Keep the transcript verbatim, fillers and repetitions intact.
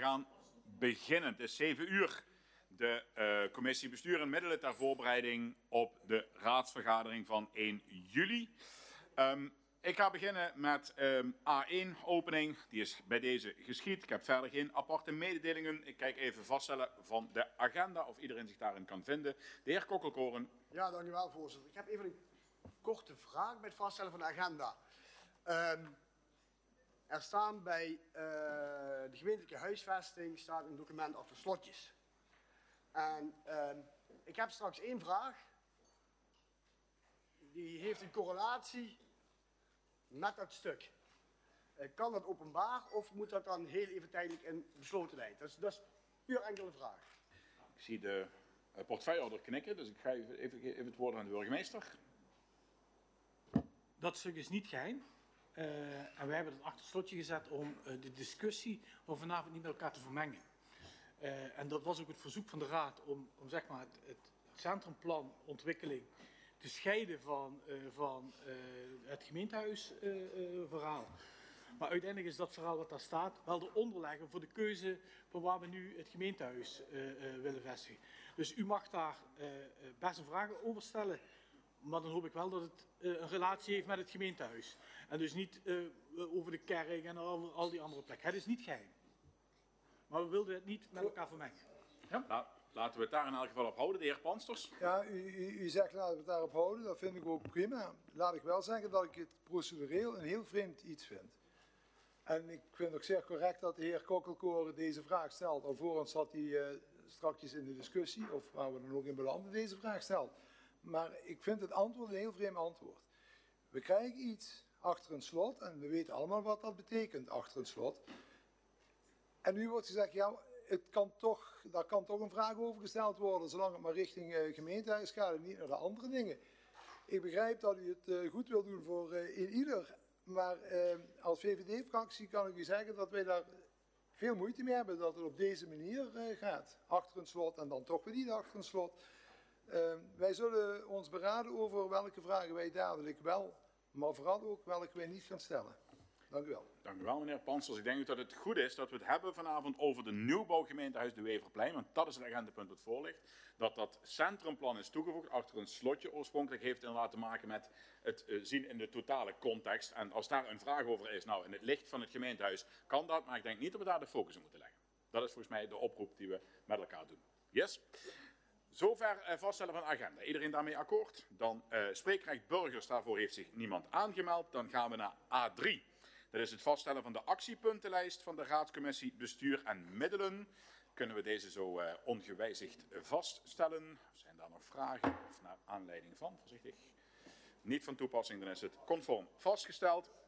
gaan beginnen. Het is zeven uur. De uh, commissie Bestuur en Middelen ter voorbereiding op de raadsvergadering van één juli. Um, ik ga beginnen met um, A één opening. Die is bij deze geschied. Ik heb verder geen aparte mededelingen. Ik kijk even vaststellen van de agenda of iedereen zich daarin kan vinden. De heer Kokkelkoren. Ja, dank u wel, voorzitter. Ik heb even een korte vraag bij het vaststellen van de agenda. Um, er staan bij uh, de gemeentelijke huisvesting staat een document achter slotjes. En uh, ik heb straks één vraag. Die heeft een correlatie met dat stuk. Uh, kan dat openbaar of moet dat dan heel even tijdelijk in besloten tijd? Dat is, dat is puur enkele vraag. Ik zie de uh, portefeuillehouder knikken, dus ik ga even, even, even het woord aan de burgemeester. Dat stuk is niet geheim. Uh, en wij hebben het achter slotje gezet om uh, de discussie van vanavond niet met elkaar te vermengen. Uh, en dat was ook het verzoek van de Raad om, om zeg maar het, het centrumplan ontwikkeling te scheiden van, uh, van uh, het gemeentehuisverhaal. Uh, uh, maar uiteindelijk is dat verhaal wat daar staat wel de onderlegger voor de keuze van waar we nu het gemeentehuis uh, uh, willen vestigen. Dus u mag daar uh, best een vraag over stellen. Maar dan hoop ik wel dat het uh, een relatie heeft met het gemeentehuis. En dus niet uh, over de kerk en over al die andere plekken. Het is niet geheim. Maar we wilden het niet met elkaar vermengen. Ja? Nou, laten we het daar in elk geval op houden. De heer Pansters. Ja, u, u, u zegt laten we het daarop houden. Dat vind ik ook prima. Laat ik wel zeggen dat ik het procedureel een heel vreemd iets vind. En ik vind ook zeer correct dat de heer Kokkelkoren deze vraag stelt. Alvorens zat hij uh, strakjes in de discussie, of waar we dan ook in belanden, deze vraag stelt. Maar ik vind het antwoord een heel vreemd antwoord. We krijgen iets achter een slot en we weten allemaal wat dat betekent achter een slot. En nu wordt gezegd, ja, het kan toch, daar kan toch een vraag over gesteld worden, zolang het maar richting uh, gemeentehuis gaat en niet naar de andere dingen. Ik begrijp dat u het uh, goed wil doen voor uh, in ieder, maar uh, als V V D-fractie kan ik u zeggen dat wij daar veel moeite mee hebben dat het op deze manier uh, gaat. Achter een slot en dan toch weer niet achter een slot. Uh, wij zullen ons beraden over welke vragen wij dadelijk wel, maar vooral ook welke wij niet gaan stellen. Dank u wel. Dank u wel, meneer Pansters. Ik denk dat het goed is dat we het hebben vanavond over de nieuwbouwgemeentehuis de Weverplein, want dat is het agendapunt dat voor ligt. Dat dat centrumplan is toegevoegd achter een slotje oorspronkelijk heeft inderdaad te maken met het uh, zien in de totale context. En als daar een vraag over is, nou in het licht van het gemeentehuis kan dat, maar ik denk niet dat we daar de focus op moeten leggen. Dat is volgens mij de oproep die we met elkaar doen. Yes? Zover uh, vaststellen van de agenda. Iedereen daarmee akkoord? Dan uh, spreekrecht burgers, daarvoor heeft zich niemand aangemeld. Dan gaan we naar A drie. Dat is het vaststellen van de actiepuntenlijst van de Raadscommissie Bestuur en Middelen. Kunnen we deze zo uh, ongewijzigd vaststellen? Zijn daar nog vragen of naar aanleiding van? Voorzichtig. Niet van toepassing, dan is het conform vastgesteld.